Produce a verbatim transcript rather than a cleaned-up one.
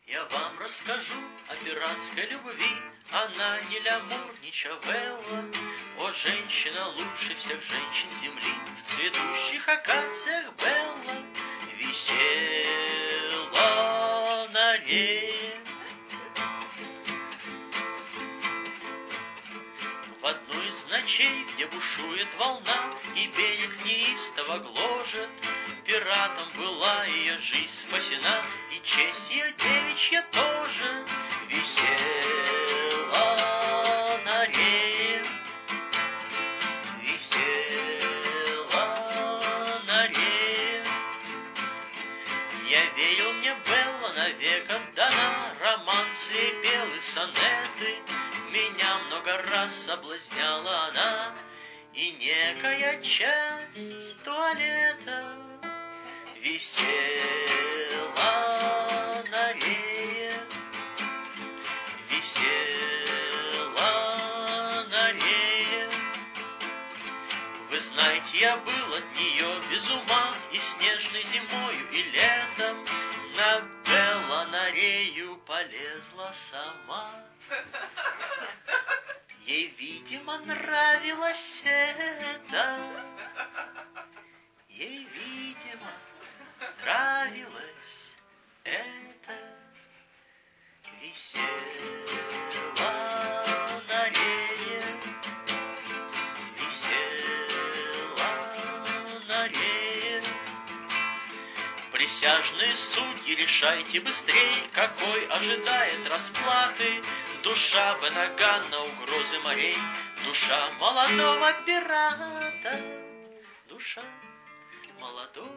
Я вам расскажу о пиратской любви, она не лямур, не чавелла. О, женщина лучше всех женщин земли, в цветущих акациях Белла висела на рее. В одну из ночей, где бушует волна и берег неистово гложет, пиратом была ее жизнь спасена, и честь ее девичья тоже висела на рее. Висела на рее. Я верил, мне Белла навек отдана, романсы и белые сонеты. Меня много раз соблазняла она, и некая часть туалета висела на рее. Висела на рее. Вы знаете, я был от нее без ума и снежной зимою, и летом на Белла на рею полезла сама. Ей, видимо, нравилось это. Ей, видимо, нравилось это. Висела на рее. Висела на рее. Присяжные судьи, решайте быстрей, какой ожидает расплаты душа Бенаган на угрозы морей, душа молодого пирата, душа молодого